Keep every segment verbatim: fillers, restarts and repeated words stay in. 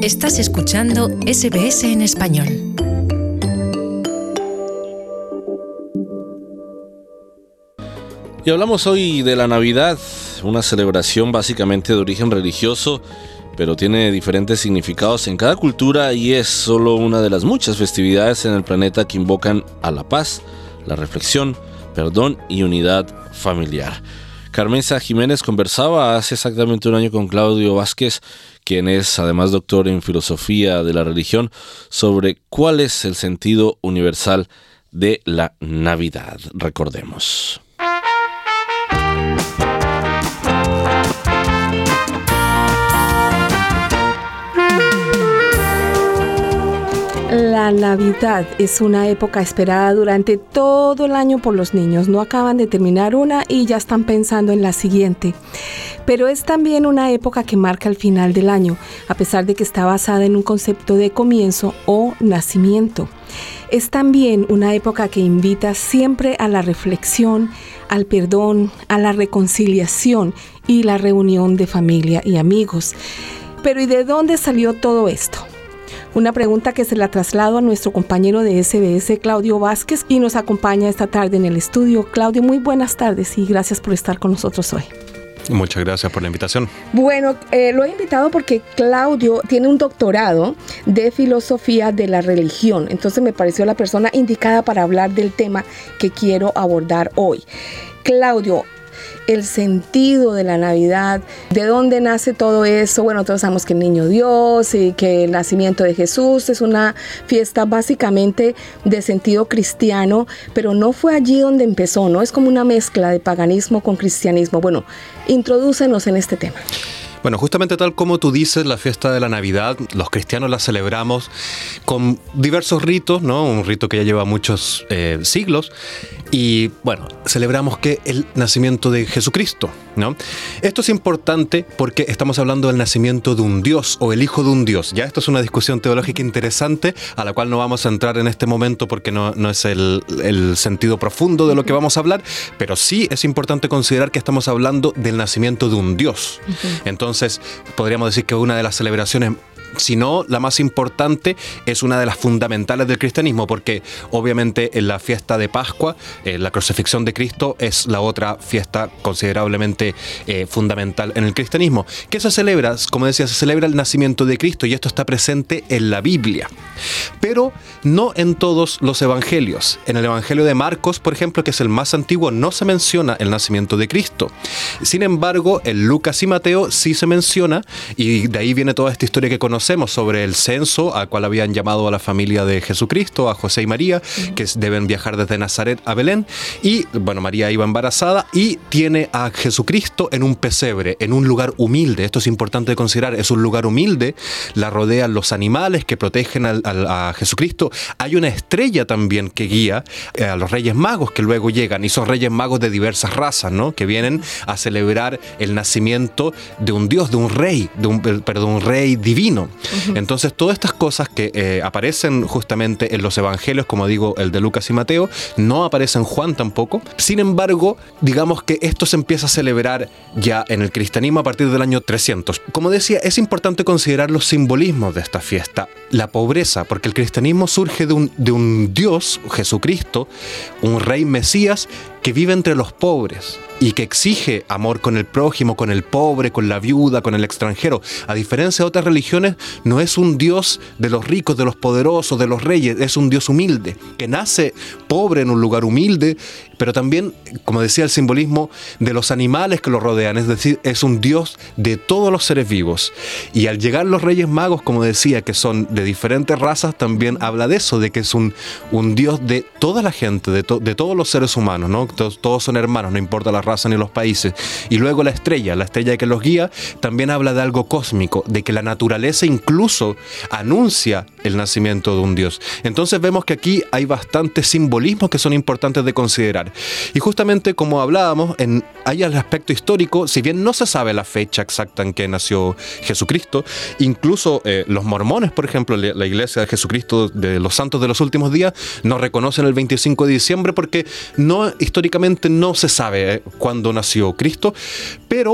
Estás escuchando S B S en español. Y hablamos hoy de la Navidad, una celebración básicamente de origen religioso, pero tiene diferentes significados en cada cultura y es solo una de las muchas festividades en el planeta que invocan a la paz, la reflexión, perdón y unidad familiar. Carmenza Jiménez conversaba hace exactamente un año con Claudio Vázquez, quien es además doctor en filosofía de la religión, sobre cuál es el sentido universal de la Navidad. Recordemos. La Navidad es una época esperada durante todo el año por los niños. No acaban de terminar una y ya están pensando en la siguiente. Pero es también una época que marca el final del año, a pesar de que está basada en un concepto de comienzo o nacimiento. Es también una época que invita siempre a la reflexión, al perdón, a la reconciliación y la reunión de familia y amigos. Pero ¿y de dónde salió todo esto? Una pregunta que se la traslado a nuestro compañero de S B S, Claudio Vázquez, y nos acompaña esta tarde en el estudio. Claudio, muy buenas tardes y gracias por estar con nosotros hoy. Muchas gracias por la invitación. Bueno, eh, lo he invitado porque Claudio tiene un doctorado de filosofía de la religión, entonces me pareció la persona indicada para hablar del tema que quiero abordar hoy. Claudio, el sentido de la Navidad, ¿de dónde nace todo eso? Bueno, todos sabemos que el niño Dios y que el nacimiento de Jesús es una fiesta básicamente de sentido cristiano, pero no fue allí donde empezó, ¿no? Es como una mezcla de paganismo con cristianismo. Bueno, introdúcenos en este tema. Bueno, justamente tal como tú dices, la fiesta de la Navidad, los cristianos la celebramos con diversos ritos, ¿no? Un rito que ya lleva muchos eh, siglos. Y bueno, celebramos que el nacimiento de Jesucristo, ¿no? Esto es importante porque estamos hablando del nacimiento de un Dios o el hijo de un Dios. Ya esto es una discusión teológica interesante a la cual no vamos a entrar en este momento porque no, no es el, el sentido profundo de lo que vamos a hablar, pero sí es importante considerar que estamos hablando del nacimiento de un Dios. Uh-huh. Entonces, podríamos decir que una de las celebraciones, si no la más importante, es una de las fundamentales del cristianismo, porque obviamente en la fiesta de Pascua, eh, la crucifixión de Cristo es la otra fiesta considerablemente eh, fundamental en el cristianismo. ¿Qué se celebra? Como decía, se celebra el nacimiento de Cristo y esto está presente en la Biblia, pero no en todos los evangelios. En el evangelio de Marcos, por ejemplo, que es el más antiguo, no se menciona el nacimiento de Cristo. Sin embargo, en Lucas y Mateo sí se menciona, y de ahí viene toda esta historia que conocemos sobre el censo al cual habían llamado a la familia de Jesucristo, a José y María, uh-huh. que deben viajar desde Nazaret a Belén. Y bueno, María iba embarazada y tiene a Jesucristo en un pesebre, en un lugar humilde. Esto es importante de considerar, es un lugar humilde. La rodean los animales que protegen al, al, a Jesucristo. Hay una estrella también que guía eh, a los Reyes Magos que luego llegan, y son Reyes Magos de diversas razas, ¿no? Que vienen a celebrar el nacimiento de un Dios, de un rey, de un, perdón, un rey divino. Uh-huh. Entonces, todas estas cosas que eh, aparecen justamente en los evangelios, como digo, el de Lucas y Mateo, no aparece en Juan tampoco. Sin embargo, digamos que esto se empieza a celebrar ya en el cristianismo a partir del año trescientos. Como decía, es importante considerar los simbolismos de esta fiesta. La pobreza, porque el cristianismo surge de un, de un Dios, Jesucristo, un rey Mesías, que vive entre los pobres y que exige amor con el prójimo, con el pobre, con la viuda, con el extranjero. A diferencia de otras religiones, no es un Dios de los ricos, de los poderosos, de los reyes, es un Dios humilde, que nace pobre en un lugar humilde, pero también, como decía, el simbolismo de los animales que lo rodean, es decir, es un Dios de todos los seres vivos. Y al llegar los Reyes Magos, como decía, que son de diferentes razas, también habla de eso, de que es un, un Dios de toda la gente, de, to, de todos los seres humanos, ¿no? Todos, todos son hermanos, no importa la raza ni los países. Y luego la estrella, la estrella que los guía, también habla de algo cósmico, de que la naturaleza incluso anuncia el nacimiento de un Dios. Entonces vemos que aquí hay bastantes simbolismos que son importantes de considerar. Y justamente como hablábamos, en, hay el aspecto histórico, si bien no se sabe la fecha exacta en que nació Jesucristo, incluso eh, los mormones, por ejemplo, la iglesia de Jesucristo de los santos de los últimos días, no reconocen el veinticinco de diciembre porque no, históricamente no se sabe eh, cuándo nació Cristo, pero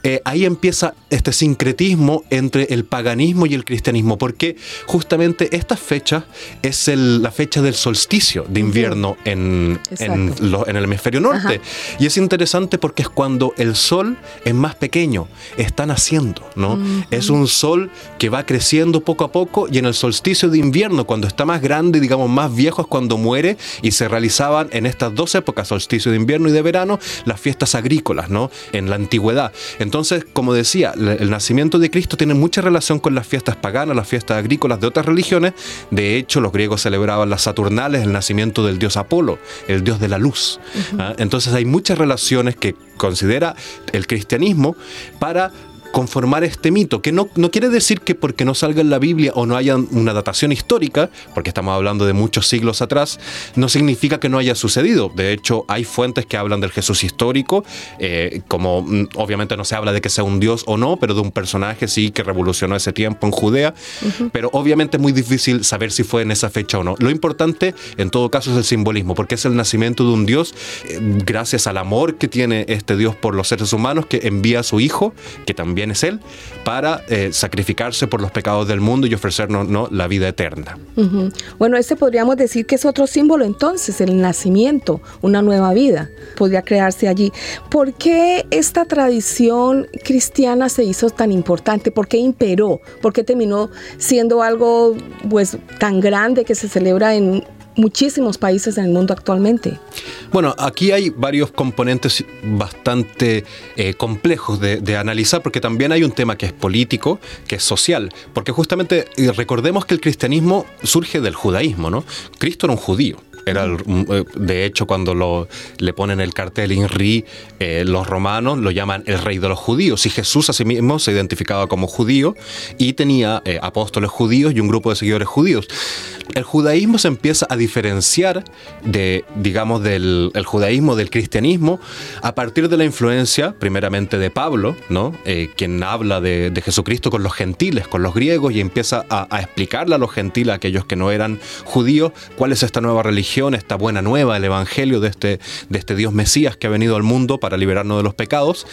eh, ahí empieza este sincretismo entre el paganismo y el cristianismo, porque justamente esta fecha es el, la fecha del solsticio de invierno en, en, lo, en el hemisferio norte. Ajá. Y es interesante porque es cuando el sol es más pequeño, está naciendo, ¿no? Uh-huh. Es un sol que va creciendo poco a poco, y en el solsticio de invierno, cuando está más grande, digamos más viejo, es cuando muere, y se realizaban en estas dos épocas, solsticio de invierno y de verano, las fiestas agrícolas, ¿no? En la antigüedad. Entonces, como decía, el nacimiento de Cristo tiene mucha relación con las fiestas paganas, las fiestas agrícolas de otras religiones. De hecho, los griegos celebraban las Saturnales, el nacimiento del dios Apolo, el dios de la luz. Uh-huh. ¿Ah? Entonces hay muchas relaciones que considera el cristianismo para conformar este mito, que no, no quiere decir que porque no salga en la Biblia o no haya una datación histórica, porque estamos hablando de muchos siglos atrás, no significa que no haya sucedido. De hecho, hay fuentes que hablan del Jesús histórico, eh, como obviamente no se habla de que sea un dios o no, pero de un personaje sí que revolucionó ese tiempo en Judea, uh-huh. pero obviamente es muy difícil saber si fue en esa fecha o no. Lo importante, en todo caso, es el simbolismo, porque es el nacimiento de un dios, eh, gracias al amor que tiene este dios por los seres humanos, que envía a su hijo, que también es él, para eh, sacrificarse por los pecados del mundo y ofrecernos, ¿no?, la vida eterna. Uh-huh. Bueno, este podríamos decir que es otro símbolo entonces, el nacimiento, una nueva vida podría crearse allí. ¿Por qué esta tradición cristiana se hizo tan importante? ¿Por qué imperó? ¿Por qué terminó siendo algo pues tan grande que se celebra en muchísimos países en el mundo actualmente? Bueno, aquí hay varios componentes bastante eh, complejos de, de analizar, porque también hay un tema que es político, que es social, porque justamente recordemos que el cristianismo surge del judaísmo, ¿no? Cristo era un judío. Era el, de hecho, cuando lo, le ponen el cartel INRI, eh, los romanos lo llaman el rey de los judíos, y Jesús a sí mismo se identificaba como judío y tenía eh, apóstoles judíos y un grupo de seguidores judíos. El judaísmo se empieza a diferenciar de, digamos, del el judaísmo del cristianismo a partir de la influencia, primeramente de Pablo, ¿no? Eh, quien habla de, de Jesucristo con los gentiles, con los griegos, y empieza a, a explicarle a los gentiles, a aquellos que no eran judíos, cuál es esta nueva religión, esta buena nueva, el evangelio de este, de este Dios Mesías que ha venido al mundo para liberarnos de los pecados.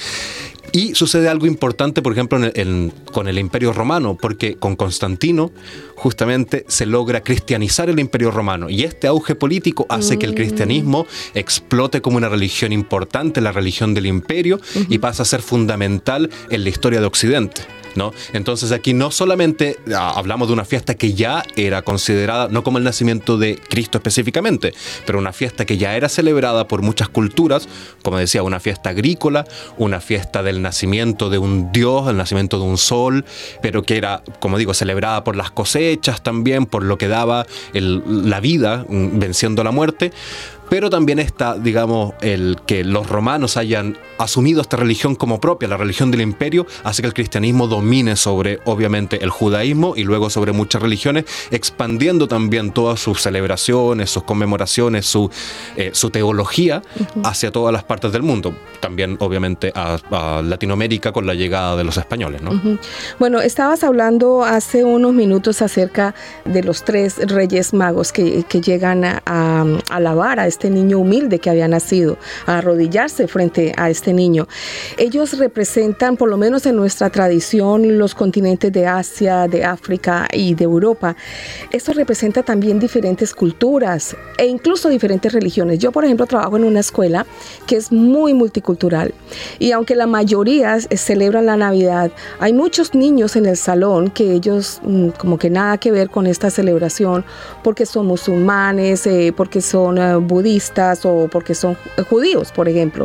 Y sucede algo importante, por ejemplo, en el, en, con el Imperio Romano, porque con Constantino justamente se logra cristianizar el Imperio Romano, y este auge político hace mm. que el cristianismo explote como una religión importante, la religión del imperio, uh-huh. y pasa a ser fundamental en la historia de Occidente, ¿no? Entonces aquí no solamente ah, hablamos de una fiesta que ya era considerada, no como el nacimiento de Cristo específicamente, pero una fiesta que ya era celebrada por muchas culturas, como decía, una fiesta agrícola, una fiesta del nacimiento de un dios, el nacimiento de un sol, pero que era, como digo, celebrada por las cosechas también, por lo que daba el, la vida, venciendo la muerte. Pero también está, digamos, el que los romanos hayan asumido esta religión como propia, la religión del imperio, hace que el cristianismo domine sobre, obviamente, el judaísmo y luego sobre muchas religiones, expandiendo también todas sus celebraciones, sus conmemoraciones, su, eh, su teología uh-huh. hacia todas las partes del mundo. También, obviamente, a, a Latinoamérica con la llegada de los españoles, ¿no? Uh-huh. Bueno, estabas hablando hace unos minutos acerca de los tres reyes magos que, que llegan a, a alabar a este este niño humilde que había nacido, a arrodillarse frente a este niño. Ellos representan, por lo menos en nuestra tradición, los continentes de Asia, de África y de Europa. Esto representa también diferentes culturas e incluso diferentes religiones. Yo, por ejemplo, trabajo en una escuela que es muy multicultural, y aunque la mayoría celebran la Navidad, hay muchos niños en el salón que ellos como que nada que ver con esta celebración, porque son musulmanes, eh, porque son uh, budistas, o porque son judíos, por ejemplo.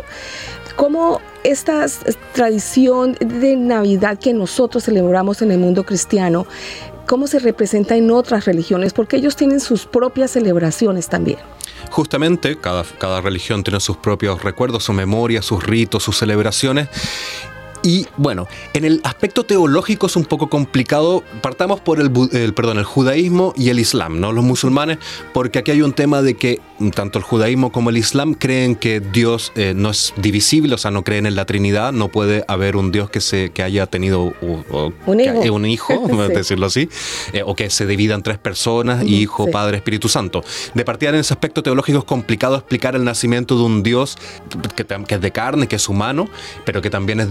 ¿Cómo esta tradición de Navidad que nosotros celebramos en el mundo cristiano, cómo se representa en otras religiones? Porque ellos tienen sus propias celebraciones también. Justamente, cada, cada religión tiene sus propios recuerdos, su memoria, sus ritos, sus celebraciones. Y bueno, en el aspecto teológico es un poco complicado. Partamos por el, el, perdón, el judaísmo y el islam, ¿no? Los musulmanes, porque aquí hay un tema de que tanto el judaísmo como el islam creen que Dios eh, no es divisible, o sea, no creen en la Trinidad, no puede haber un Dios que, se, que haya tenido o, o, un hijo, que, un hijo sí. decirlo así, eh, o que se divida en tres personas, mm, Hijo, sí. Padre, Espíritu Santo. De partida, en ese aspecto teológico es complicado explicar el nacimiento de un Dios que, que es de carne, que es humano, pero que también es divino.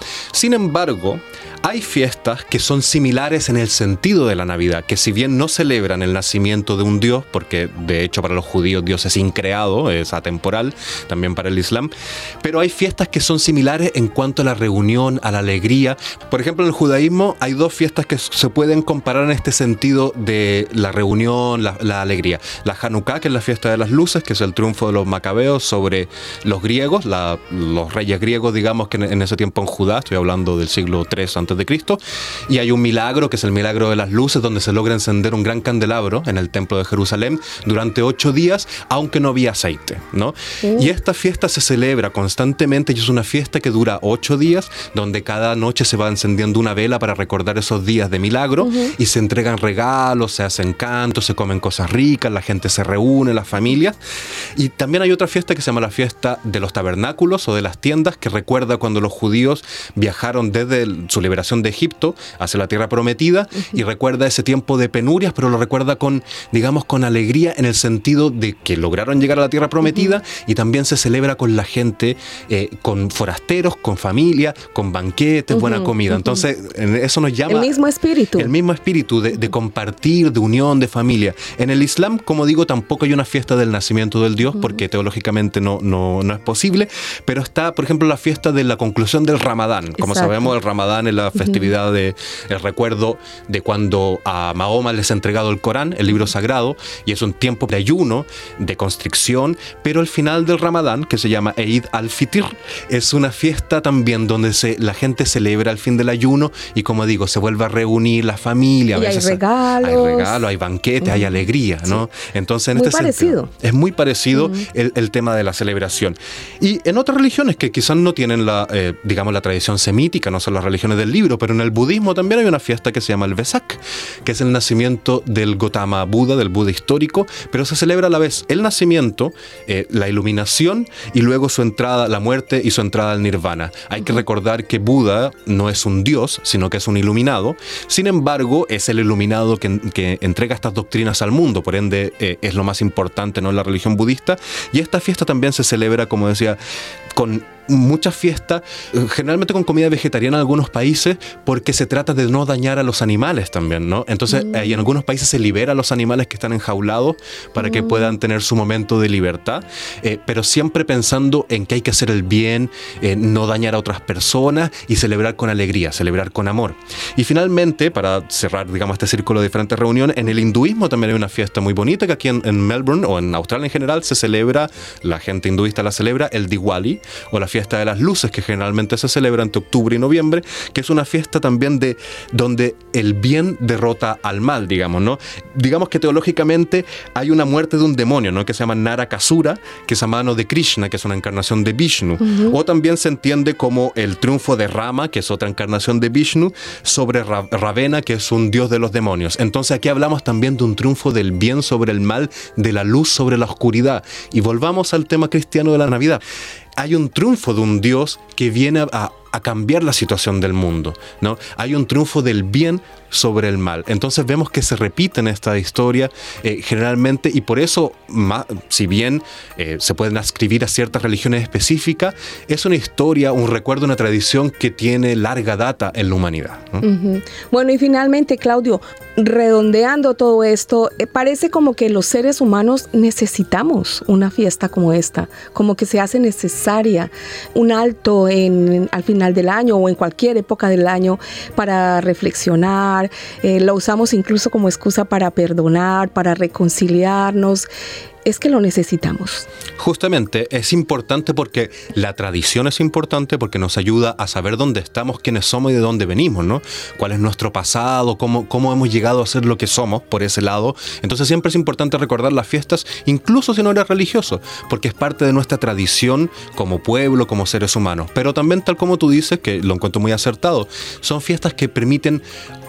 Sin embargo, hay fiestas que son similares en el sentido de la Navidad, que si bien no celebran el nacimiento de un Dios, porque de hecho para los judíos Dios es increado, es atemporal, también para el Islam, pero hay fiestas que son similares en cuanto a la reunión, a la alegría. Por ejemplo, en el judaísmo hay dos fiestas que se pueden comparar en este sentido de la reunión, la, la alegría. La Hanukkah, que es la fiesta de las luces, que es el triunfo de los macabeos sobre los griegos, la, los reyes griegos, digamos, que en, en ese tiempo en Judá, estoy hablando del siglo tres antes de Cristo, y hay un milagro que es el milagro de las luces, donde se logra encender un gran candelabro en el templo de Jerusalén durante ocho días, aunque no había aceite, ¿no? Uh. Y esta fiesta se celebra constantemente y es una fiesta que dura ocho días, donde cada noche se va encendiendo una vela para recordar esos días de milagro, uh-huh. y se entregan regalos, se hacen cantos, se comen cosas ricas, la gente se reúne, las familias. Y también hay otra fiesta que se llama la fiesta de los tabernáculos o de las tiendas, que recuerda cuando los judíos viajaron desde el, su liberación de Egipto hacia la tierra prometida, uh-huh. y recuerda ese tiempo de penurias, pero lo recuerda con, digamos, con alegría en el sentido de que lograron llegar a la tierra prometida, uh-huh. y también se celebra con la gente, eh, con forasteros, con familia, con banquetes, uh-huh. buena comida. Entonces, uh-huh. eso nos llama... El mismo espíritu. El mismo espíritu de, de compartir, de unión, de familia. En el Islam, como digo, tampoco hay una fiesta del nacimiento del Dios, uh-huh. porque teológicamente no, no, no es posible, pero está, por ejemplo, la fiesta de la conclusión del Ramadán. Como Exacto. sabemos, el Ramadán es la festividad uh-huh. de el recuerdo de cuando a Mahoma les ha entregado el Corán, el libro sagrado, y es un tiempo de ayuno, de constricción, pero el final del Ramadán, que se llama Eid al-Fitr, es una fiesta también donde se, la gente celebra el fin del ayuno y, como digo, se vuelve a reunir la familia. A y veces hay regalos. Hay regalos, hay banquetes, uh-huh. hay alegría, ¿no? Sí. Entonces, en muy este parecido. sentido, es muy parecido uh-huh. el, el tema de la celebración. Y en otras religiones que quizás no tienen la, eh, digamos, la tradición semítica, no son las religiones del libro, pero en el budismo también hay una fiesta que se llama el Vesak, que es el nacimiento del Gautama Buda, del Buda histórico, pero se celebra a la vez el nacimiento, eh, la iluminación y luego su entrada, la muerte y su entrada al nirvana. Hay uh-huh. que recordar que Buda no es un dios, sino que es un iluminado. Sin embargo, es el iluminado que, que entrega estas doctrinas al mundo, por ende eh, es lo más importante, ¿no?, en la religión budista. Y esta fiesta también se celebra, como decía, con muchas fiestas, generalmente con comida vegetariana en algunos países, porque se trata de no dañar a los animales también, ¿no? Entonces, mm. eh, en algunos países se libera a los animales que están enjaulados para mm. que puedan tener su momento de libertad, eh, pero siempre pensando en que hay que hacer el bien, eh, no dañar a otras personas y celebrar con alegría, celebrar con amor. Y finalmente, para cerrar, digamos, este círculo de diferentes reuniones, en el hinduismo también hay una fiesta muy bonita que aquí en, en Melbourne o en Australia en general se celebra, la gente hinduista la celebra, el Diwali, o la fiesta de las luces, que generalmente se celebra entre octubre y noviembre, que es una fiesta también de donde el bien derrota al mal, digamos, ¿no? Digamos que teológicamente hay una muerte de un demonio, ¿no?, que se llama Narakasura, que es a mano de Krishna, que es una encarnación de Vishnu, uh-huh. o también se entiende como el triunfo de Rama, que es otra encarnación de Vishnu, sobre Ra- Ravena, que es un dios de los demonios. Entonces aquí hablamos también de un triunfo del bien sobre el mal, de la luz sobre la oscuridad. Y volvamos al tema cristiano de la Navidad. Hay un triunfo de un Dios que viene a, a cambiar la situación del mundo, ¿no? Hay un triunfo del bien sobre el mal. Entonces vemos que se repite en esta historia eh, generalmente, y por eso, ma, si bien eh, se pueden adscribir a ciertas religiones específicas, es una historia, un recuerdo, una tradición que tiene larga data en la humanidad, ¿no? Uh-huh. Bueno, y finalmente, Claudio, redondeando todo esto, eh, parece como que los seres humanos necesitamos una fiesta como esta, como que se hace necesaria un alto en, al final del año o en cualquier época del año para reflexionar. Eh, lo usamos incluso como excusa para perdonar, para reconciliarnos. Es que lo necesitamos. Justamente, es importante porque la tradición es importante porque nos ayuda a saber dónde estamos, quiénes somos y de dónde venimos, ¿no? Cuál es nuestro pasado, cómo, cómo hemos llegado a ser lo que somos por ese lado. Entonces siempre es importante recordar las fiestas, incluso si no eres religioso, porque es parte de nuestra tradición como pueblo, como seres humanos. Pero también, tal como tú dices, que lo encuentro muy acertado, son fiestas que permiten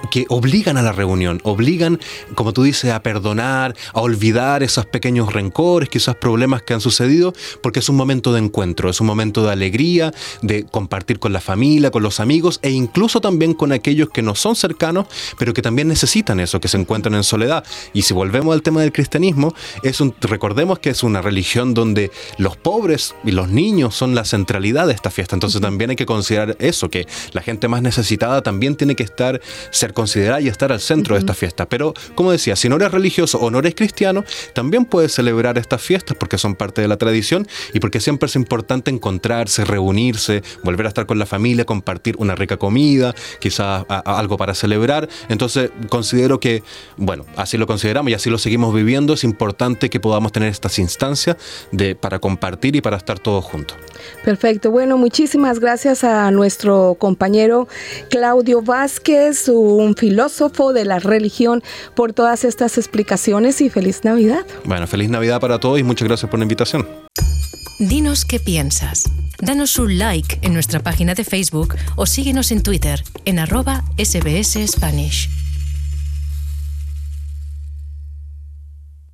que obligan a la reunión, obligan, como tú dices, a perdonar, a olvidar esos pequeños rencores, quizás problemas que han sucedido, porque es un momento de encuentro, es un momento de alegría, de compartir con la familia, con los amigos e incluso también con aquellos que no son cercanos, pero que también necesitan eso, que se encuentran en soledad. Y si volvemos al tema del cristianismo, es un, recordemos que es una religión donde los pobres y los niños son la centralidad de esta fiesta. Entonces también hay que considerar eso, que la gente más necesitada también tiene que estar, ser considerada y estar al centro uh-huh. de esta fiesta. Pero, como decía, si no eres religioso o no eres cristiano, también puedes celebrar estas fiestas porque son parte de la tradición y porque siempre es importante encontrarse, reunirse, volver a estar con la familia, compartir una rica comida, quizás a, a algo para celebrar. Entonces, considero que, bueno, así lo consideramos y así lo seguimos viviendo. Es importante que podamos tener estas instancias de, para compartir y para estar todos juntos. Perfecto. Bueno, muchísimas gracias a nuestro compañero Claudio Vázquez, un filósofo de la religión, por todas estas explicaciones y feliz Navidad. Bueno, feliz Navidad para todos y muchas gracias por la invitación. Dinos qué piensas. Danos un like en nuestra página de Facebook o síguenos en Twitter en arroba S B S Spanish.